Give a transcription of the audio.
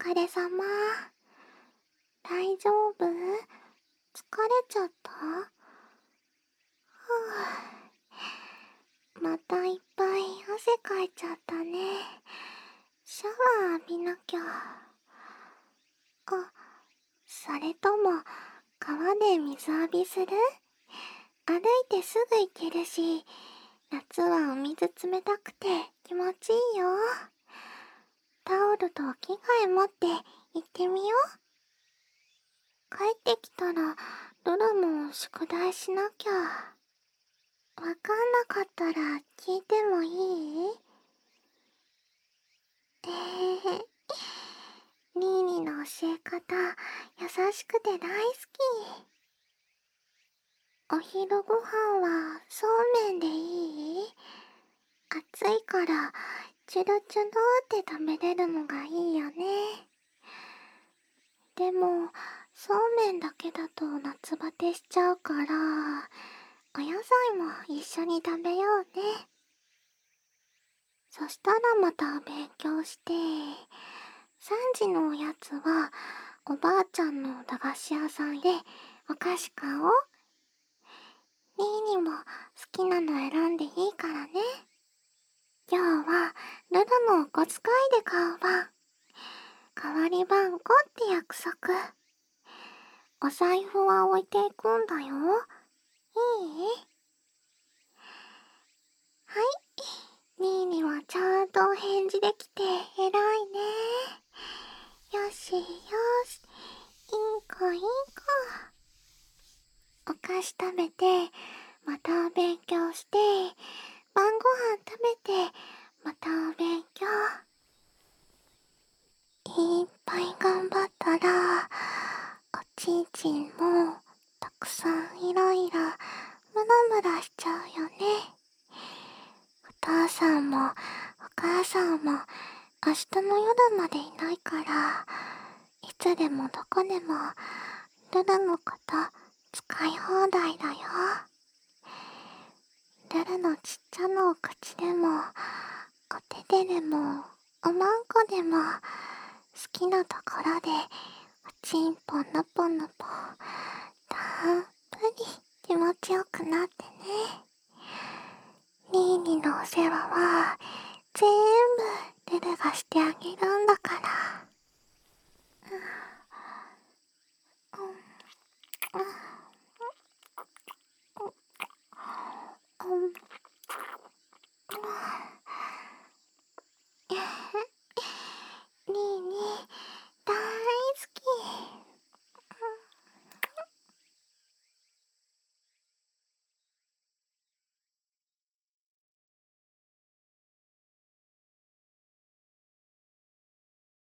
疲れ様。大丈夫？疲れちゃった？またいっぱい汗かいちゃったね。シャワー浴びなきゃ。それとも川で水浴びする？歩いてすぐ行けるし、夏はお水冷たくて気持ちいいよ。タオルと着替え持って行ってみよう。帰ってきたらルルも宿題しなきゃ。わかんなかったら聞いてもいい？ニーニーの教え方優しくて大好き。お昼ご飯はそうめんでいい？暑いからチュルチュルって食べれるのがいいよね。でもそうめんだけだと夏バテしちゃうから、お野菜も一緒に食べようね。そしたらまた勉強して、3時のおやつはおばあちゃんの駄菓子屋さんでお菓子買おう。ニーニーも好きなの選んでいいからね。今日はルルのお小遣いで買う番。代わり番号って約束。お財布は置いていくんだよ。いい？はい。ニーニーはちゃんとお返事できて偉いね。よしよし。いい子いい子。お菓子食べて、また勉強して、晩ご飯食べて、また勉強。いっぱい頑張ったら、おちんちんもたくさんイライラ、ムラムラしちゃうよね。お父さんもお母さんも明日の夜までいないから、いつでもどこでもルルのこと使い放題だよ。ルルのちっちゃなお口でも、お手ででも、おまんこでも、好きなところでおちんぽのぽのぽ、たっぷり気持ちよくなってね。ニーニーのお世話は全部ルルがしてあげるんだから。